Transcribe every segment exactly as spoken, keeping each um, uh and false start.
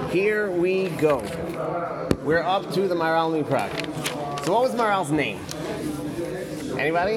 Here we go. We're up to the Maharal Miprag. So what was Maharal's name? Anybody?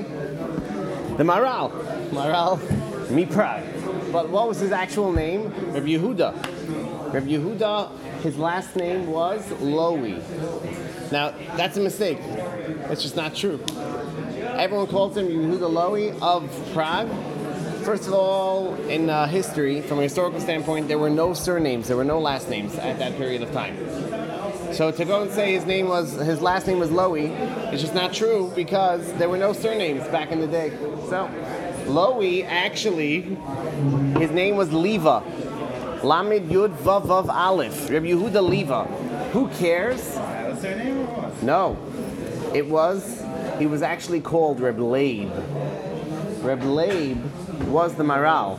The Maharal. Maharal Miprag. But what was his actual name? Reb Yehuda. Reb Yehuda, his last name was Lowy. Now, that's a mistake. It's just not true. Everyone calls him Yehuda Lowy of Prague. First of all, in uh, history, from a historical standpoint, there were no surnames, there were no last names at that period of time. So to go and say his name was, his last name was Lowy, it's just not true because there were no surnames back in the day. So, Lowy actually, his name was Leva. Lamed Yud Vav Vav Aleph. Reb Yehuda Leva. Who cares? That was surname or what? No. It was, he was actually called Reb Leib. Reb Leib was the Maharal.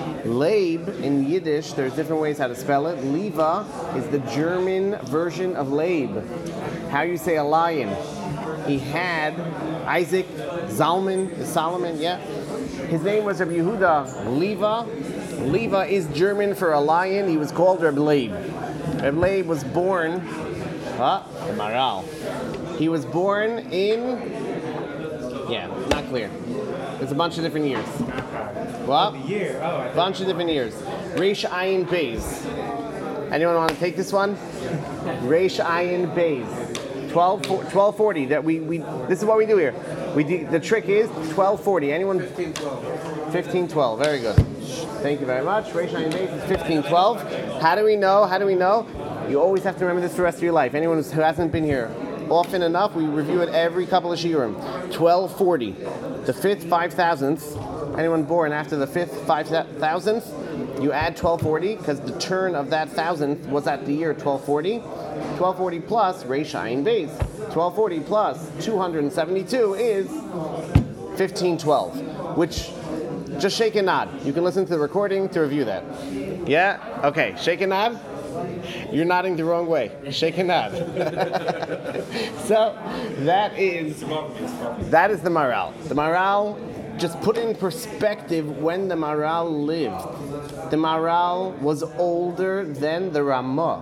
Leib in Yiddish, there's different ways how to spell it. Leva is the German version of Leib. How you say a lion. He had Isaac, Zalman, Solomon, yeah. His name was Reb Yehuda Leva. Leva is German for a lion. He was called Reb Leib. Reb Leib was born, huh? The Maharal. He was born in, yeah, not clear. It's a bunch of different years. What? The year. Oh, I Bunch of different years. Reish Ayin Beis. Anyone want to take this one? Reish Ayin Beis. twelve forty. That we, we this is what we do here. We do, the trick is twelve forty. Anyone? fifteen twelve. fifteen twelve. Very good. Thank you very much. Reish Ayin Beis is fifteen twelve. How do we know? How do we know? You always have to remember this for the rest of your life. Anyone who hasn't been here often enough, we review it every couple of shiurim. twelve forty. The fifth five thousandth. Anyone born after the fifth five thousandth, you add twelve forty because the turn of that thousandth was at the year twelve forty. twelve forty plus Reish Ayin Beis. twelve forty plus two hundred seventy-two is fifteen twelve, which just shake and nod. You can listen to the recording to review that. Yeah? Okay, shake and nod. You're nodding the wrong way. Shake and nod. So that is that is the Maharal. The Maharal, just put in perspective when the Maharal lived. The Maharal was older than the Ramah.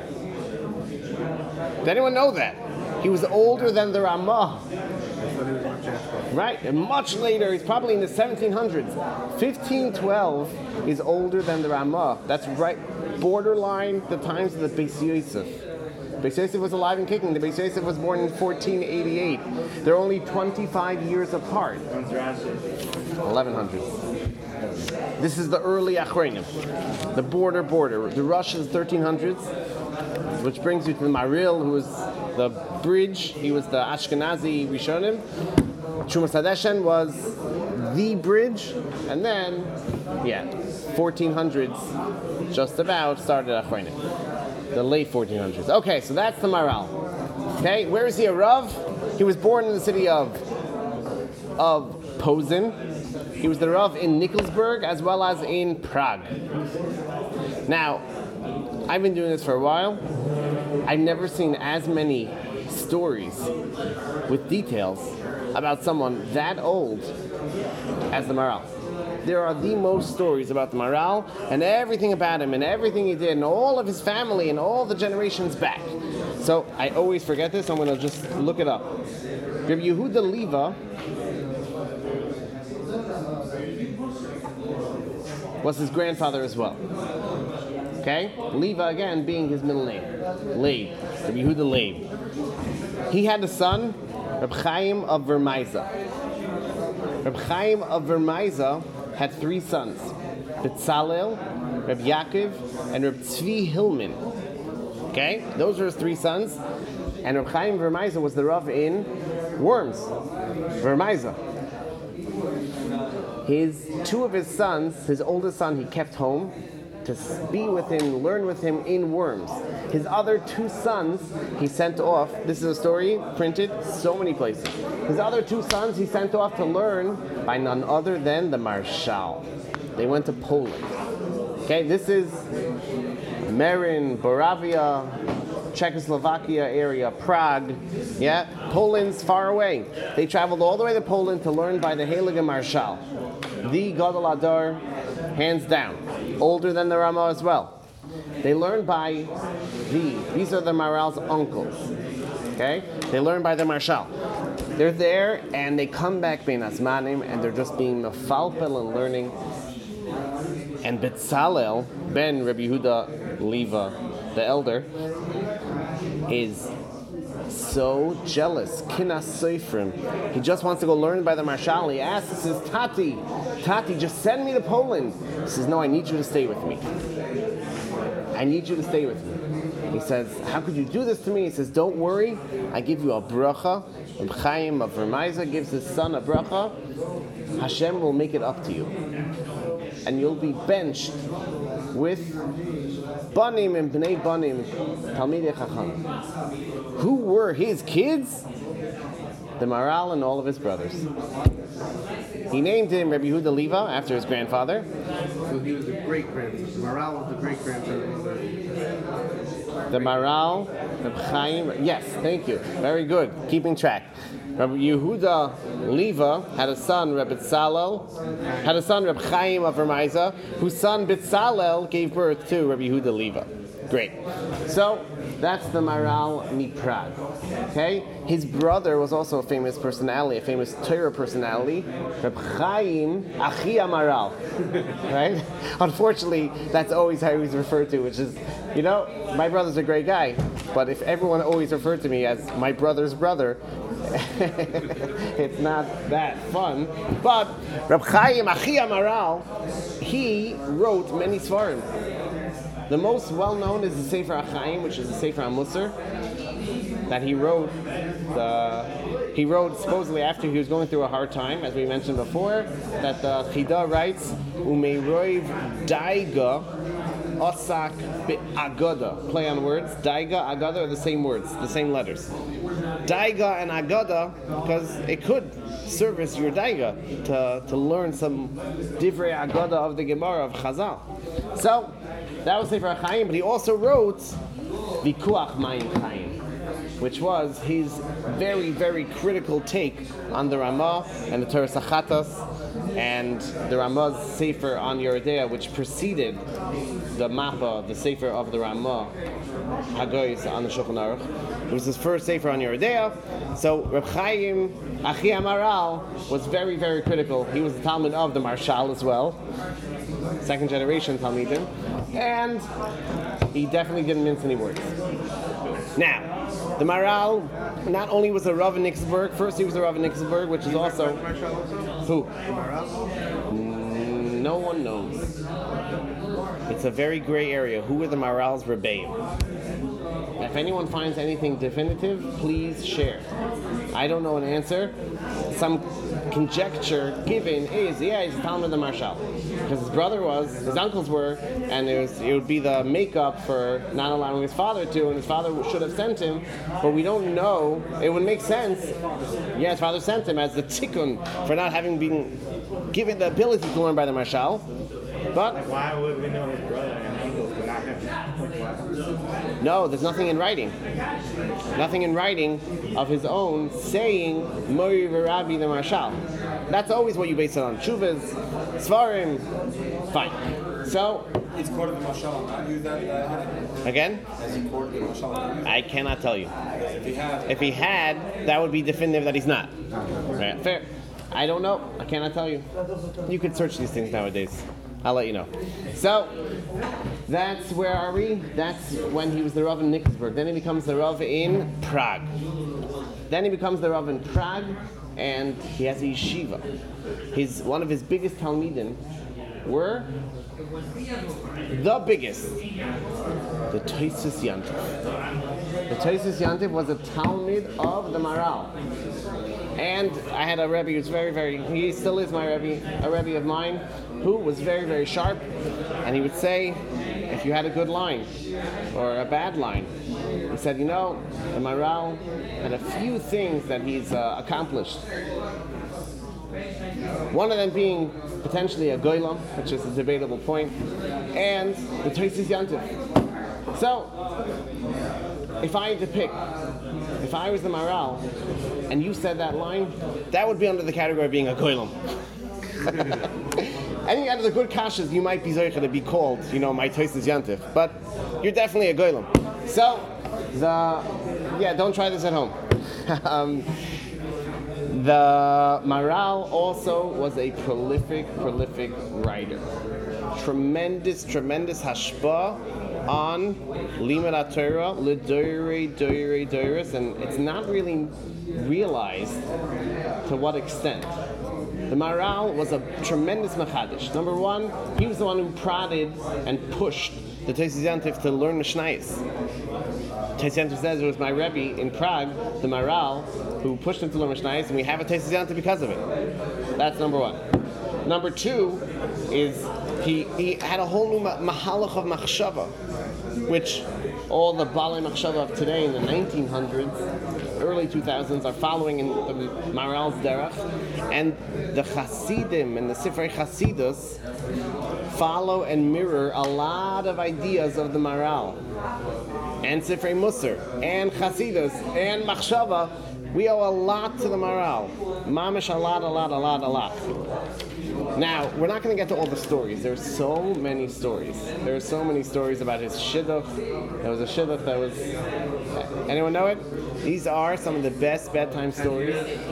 Did anyone know that? He was older than the Ramah. Right, and much later, he's probably in the seventeen hundreds. fifteen twelve is older than the Ramah. That's right, borderline the times of the Beis Yosef. Beis Yosef was alive and kicking. The Beis Yosef was born in fourteen eighty-eight. They're only twenty-five years apart. eleven hundred. This is the early Achronim. The border border. The Rush is thirteen hundreds, which brings you to the Maril, who was the bridge. He was the Ashkenazi Rishonim. Trumas Hadeshen was the bridge, and then, yeah, fourteen hundreds, just about, started Achronim. The late fourteen hundreds. Okay, so that's the Maharal. Okay, where is he a Rav? He was born in the city of, of Posen. He was the Rav in Nikolsburg as well as in Prague. Now, I've been doing this for a while. I've never seen as many stories with details about someone that old as the Maharal. There are the most stories about the Maharal and everything about him and everything he did and all of his family and all the generations back. So I always forget this. I'm going to just look it up. Reb Yehuda Leva was his grandfather as well. Okay? Leva, again, being his middle name. Leib. Reb Yehuda Leib. He had a son, Reb Chaim of Vermaiza. Reb Chaim of Vermaiza had three sons, Betzalel, Reb Yaakov, and Reb Tzvi Hillman. Okay? Those were his three sons. And Reb Chaim Vermaiza was the Rav in Worms. Vermaiza. His two of his sons, his oldest son, he kept home to be with him, learn with him in Worms. His other two sons, he sent off. This is a story printed so many places. His other two sons, he sent off to learn by none other than the Marshal. They went to Poland. Okay, this is Marin, Boravia, Czechoslovakia area, Prague. Yeah, Poland's far away. They traveled all the way to Poland to learn by the Heilige Marshal, the Gadol Adar, hands down, older than the Ramah as well. They learn by the, these are the Maral's uncles. Okay? They learn by the Marshal. They're there and they come back bein Azmanim and they're just being mefalpel and learning. And Betzalel, ben Rabbi Yehuda Leva, the elder, is so jealous. Kinas Seifrim. He just wants to go learn by the Marshal. He asks, he says, Tati, Tati, just send me to Poland. He says, no, I need you to stay with me. I need you to stay with me. He says, how could you do this to me? He says, don't worry, I give you a bracha. Reb Chaim of Ramaiza gives his son a bracha. Hashem will make it up to you. And you'll be benched with Banim and Bnei Banim, Talmidei Chacham. Who were his kids? The Maral and all of his brothers. He named him Rabbi Yehuda Leva after his grandfather. So he was the great grandson. Maral was the great grandson. The Maral, Reb Chaim, yes, thank you. Very good. Keeping track. Rabbi Yehuda Leva had a son, Reb Betzalel, had a son, Reb Chaim of Ramaiza, whose son Betzalel gave birth to Rabbi Yehuda Leva. Great. So that's the Maral Miprag. Okay? His brother was also a famous personality, a famous Torah personality, Reb Chaim Achi Amaral. Right? Unfortunately, that's always how he was referred to, which is, you know, my brother's a great guy, but if everyone always referred to me as my brother's brother, it's not that fun. But Reb Chaim Achi Amaral, he wrote many svarim. The most well-known is the Sefer HaChaim, which is the Sefer HaMusar, that he wrote. The, he wrote supposedly after he was going through a hard time, as we mentioned before, that the Chida writes, Umeiroiv Daiga Osak Be'agada. Play on words. Daiga, Agada are the same words, the same letters. Daiga and Agada, because it could service your Daiga to, to learn some Divrei Agada of the Gemara of Chazal. So, that was Sefer HaChaim, but he also wrote Vikuach Mayim Chaim, which was his very, very critical take on the Ramah and the Torah Sachatas and the Ramah's Sefer on Yeridea, which preceded the Mappa, the Sefer of the Ramah, Hagoyis on the Shulchan Aruch. It was his first Sefer on Yeridea. So Reb Chaim Achi Amaral was very, very critical. He was the Talmud of the Marshal as well, second generation Talmidim. And he definitely didn't mince any words. Now, the Maral not only was a Rav in Nixburg, first he was a Rav in Nixburg, which is also... Who? Mm, no one knows. It's a very gray area. Who were the Maral's Rebbeim? If anyone finds anything definitive, please share. I don't know an answer. Some conjecture given is, yeah, he's a Talmud of the Marshal. Because his brother was, his uncles were, and it, was, it would be the makeup for not allowing his father to, and his father should have sent him, but we don't know. It would make sense. Yeah, his father sent him as the tikkun for not having been given the ability to learn by the Marshal. But why would we know his brother and uncles but not him? No, there's nothing in writing. Nothing in writing of his own saying Mori v'Rabbi the Marshal. That's always what you base it on. Shuvas, Svarim, fine. So it's quoted the Marshal, not use that uh, again? Has he quoted the Marshal? I cannot tell you. If he had, if he had, that would be definitive that he's not. Right. Fair. I don't know. I cannot tell you. You could search these things nowadays. I'll let you know. So, that's, where are we? That's when he was the Rav in Nixburg. Then he becomes the Rav in Prague. Then he becomes the Rav in Prague, and he has a yeshiva. His, one of his biggest Talmidim were the biggest, the Tosfos Yantiv. The Tosfos Yantiv was a Talmid of the Maral. And I had a Rebbe who's very, very, he still is my Rebbe, a Rebbe of mine, who was very, very sharp. And he would say, if you had a good line or a bad line, he said, you know, the Maral had a few things that he's uh, accomplished. One of them being potentially a goylam, which is a debatable point, and the Tosfos Yantiv. So, if I had to pick, if I was the Maral, and you said that line, that would be under the category of being a goylam. any out of the good kashas, you might be zoicha to be called, you know, my Tosfos Yantif. But you're definitely a goylem. So, the, yeah, don't try this at home. um, the Maharal also was a prolific, prolific writer. Tremendous, tremendous hashpah on Limud HaTorah, L'Doirei, Doirei, Doiros, and it's not really realized to what extent. The Maharal was a tremendous machadish. Number one, he was the one who prodded and pushed the Tosfos Yantif to learn Mishnayos. Tosfos Yantif says it was my Rebbe in Prague, the Maharal, who pushed him to learn Mishnayos, and we have a Tosfos Yantif because of it. That's number one. Number two is he, he had a whole new mahalach of machshava, which all the Balei Machshava of today in the nineteen hundreds, early two thousands are following in the Maharal's derech, and the Hasidim and the Sifrei Hasidus follow and mirror a lot of ideas of the Maharal, and Sifrei Musar, and Hasidus, and Machshava. We owe a lot to the Maharal. Mamish, a lot, a lot, a lot, a lot. Now, we're not going to get to all the stories. There's so many stories. There are so many stories about his shidduch. There was a shidduch that was... Anyone know it? These are some of the best bedtime stories.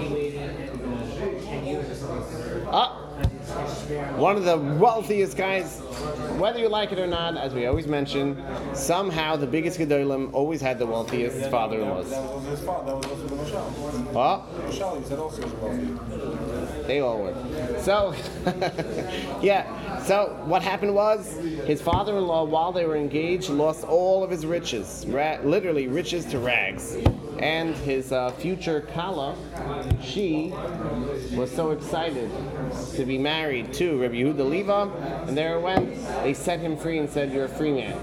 Ah! One of the wealthiest guys, whether you like it or not, as we always mention, somehow the biggest gedolim always had the wealthiest father-in-laws. That was his father. That was also the Mashal. What? Mashal, he said also was wealthy. They all were. So, yeah. So what happened was his father-in-law, while they were engaged, lost all of his riches, ra- literally riches to rags. And his uh, future Kala, she was so excited to be married to Rabbi Yehuda Leva, and there it went. They set him free and said, "You're a free man."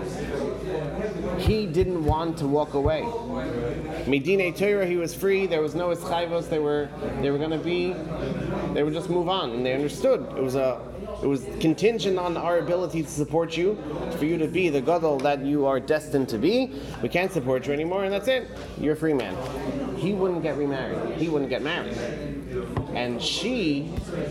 He didn't want to walk away. Medinei Torah, he was free. There was no eschayvos. They were they were going to be. They would just move on, and they understood it was a. It was contingent on our ability to support you, for you to be the gadol that you are destined to be. We can't support you anymore, and that's it. You're a free man. He wouldn't get remarried. He wouldn't get married. And she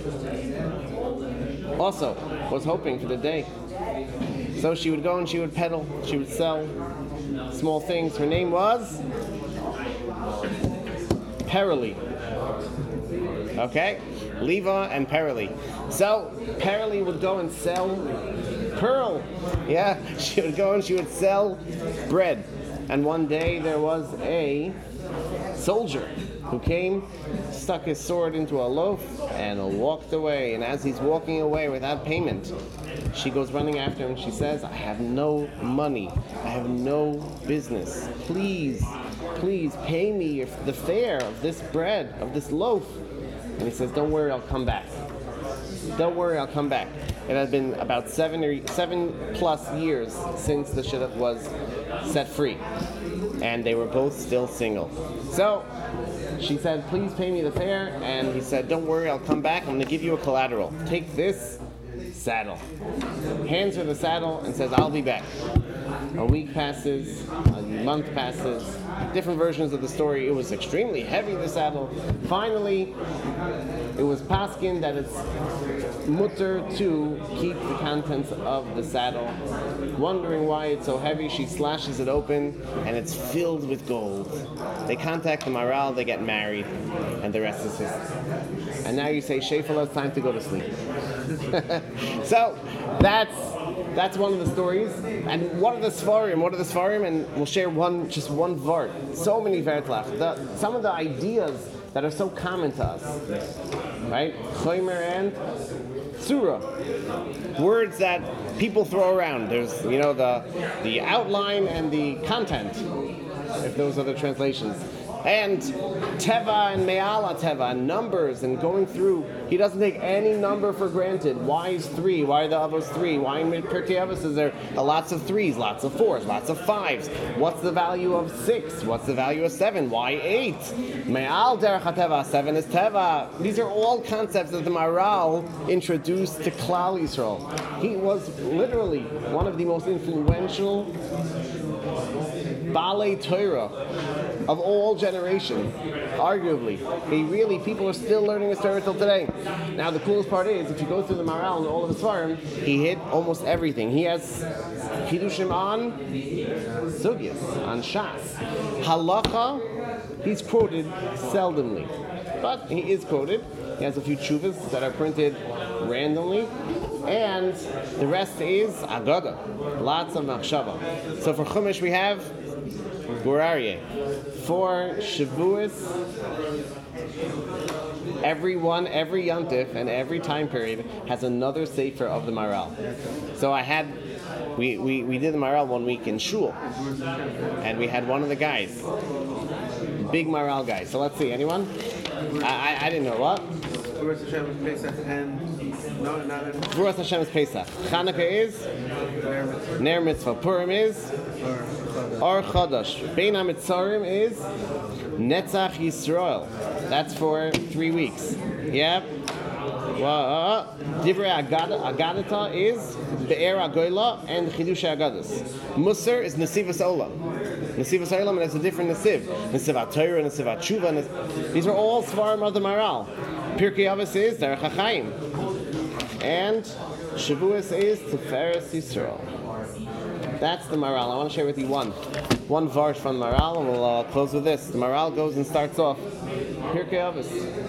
also was hoping for the day. So she would go and she would peddle. She would sell small things. Her name was Perily. Okay? Leva and Perily. So Perily would go and sell pearl. Yeah, she would go and she would sell bread. And one day there was a soldier who came, stuck his sword into a loaf, and walked away. And as he's walking away without payment, she goes running after him and she says, "I have no money. I have no business. Please, please pay me the fare of this bread, of this loaf." And he says, "Don't worry, I'll come back. Don't worry, I'll come back." It had been about seven or seven plus years since the shidduch was set free, and they were both still single. So she said, "Please pay me the fare," and he said, "Don't worry, I'll come back. I'm going to give you a collateral. Take this saddle." Hands her the saddle and says, "I'll be back." A week passes, a month passes, different versions of the story. It was extremely heavy, the saddle. Finally, it was paskin that it's mutter to keep the contents of the saddle. Wondering why it's so heavy, she slashes it open, and it's filled with gold. They contact the Maharal, they get married, and the rest is history. And now you say, Shefala, it's time to go to sleep. So, that's that's one of the stories. And what are the Svarim? What are the Svarim? And we'll share one, just one vart. So many vartlach. The, some of the ideas that are so common to us. Right? Chomer and Surah. Words that people throw around. There's, you know, the the outline and the content, if those are the translations. And Teva and Me'ala Teva, and numbers, and going through. He doesn't take any number for granted. Why is three? Why are the others three? Why in Pirkei Avos is there lots of threes, lots of fours, lots of fives? What's the value of six? What's the value of seven? Why eight? Me'al derech HaTeva, seven is Teva. These are all concepts that the Maharal introduced to Klal Yisrael. He was literally one of the most influential Balei Torah of all generation. Arguably, he really people are still learning his Torah till today. Now the coolest part is, if you go through the Maharal and all of his Svarim, he hit almost everything. He has Chidushim on Sugyas, on Shas. Halacha, he's quoted seldomly, but he is quoted. He has a few tshuvas that are printed randomly, and the rest is Agada, lots of machshava. So for Chumash we have Gur Aryeh. For Shavuos, every one, every Yontif, and every time period has another sefer of the Maharal. So I had, we, we, we did the Maharal one week in Shul, and we had one of the guys, big Maharal guy. So let's see, anyone? I, I, I didn't know what. Ruach Hashem is Pesach and no, not in Ruach Hashem is Pesach. Chanukah is Ner Mitzvah. Purim is Or Chodesh. Bein HaMitzarim is Netzach Yisrael. That's for three weeks. Yep. Well, Divrei Agadata is Be'er HaGoyla and Chidushei Agadas. Musar is Nesivas Olam. Nesivas Olam, and it's a different Nesiv. Nesiv HaTorah, Nesiv HaTshuva. These are all Svarim of the Maharal. Pirkei Avos is Derech HaChaim. And Shavuos is Tiferes Yisrael. That's the Maharal. I want to share with you one. One verse from the Maharal, and we'll uh, close with this. The Maharal goes and starts off. Pirkei Avos.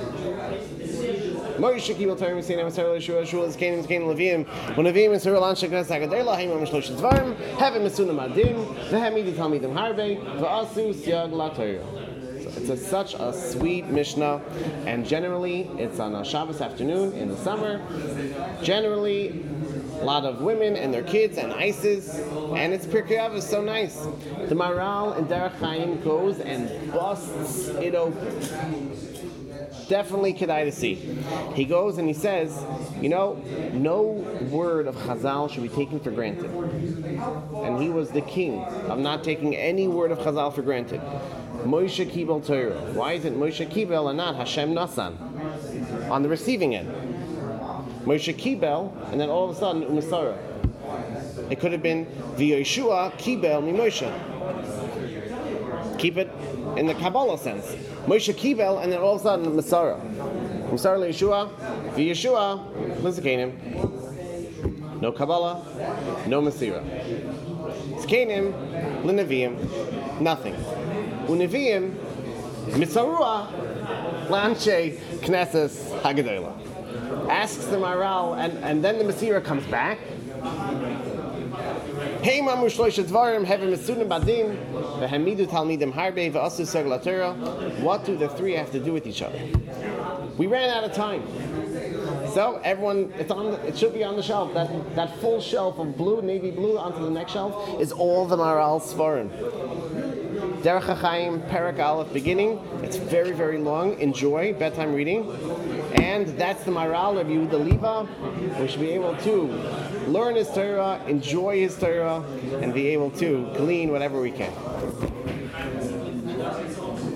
Moshe Kibel Torah Messina Masar Yeshua Yeshua is Canaan Canaan Leviim when Leviim is Surah Lan Sheknas Hagadela Haim Mishlosh Dvarim Heaven Mesuna Madim Vehemidi Talmidim Harbe Va'asu Siag La Torah. It's a, such a sweet Mishnah, and generally it's on a Shabbos afternoon in the summer. Generally, a lot of women and their kids and ices, and it's Pirkei Avos, so nice. The Maharal in Derech Chaim goes and busts it open. Definitely kedai to see. He goes and he says, you know, no word of Chazal should be taken for granted. And he was the king of not taking any word of Chazal for granted. Moshe Kibel Torah. Why is it Moshe Kibel and not Hashem Nasan? On the receiving end. Moshe Kibel, and then all of a sudden, Umasara. It could have been V'Yeshua Kibel Mi Moshe. Keep it in the Kabbalah sense. Moshe Kibel, and then all of a sudden, Masara. Masara Yeshua, V'Yeshua, Lizakanim. No Kabbalah, no Masira. Zakanim, L'Neviim, nothing. Uneviim, Mitzarua, Lanche, Knesses, Hagadola. Asks the Maharal, and, and then the Masira comes back. Hey mamu shloisha dvarim hever mesunim badim vehemidu talmidim harbe v'asu seg la Torah. What do the three have to do with each other? We ran out of time, so everyone, it's on. The, it should be on the shelf. That that full shelf of blue, navy blue, onto the next shelf is all the Maharal Svarim. Derech HaChaim, Perek Aleph, beginning. It's very, very long. Enjoy bedtime reading. And that's the Maharal of Yehuda Liva. We should be able to learn his Torah, enjoy his Torah, and be able to glean whatever we can.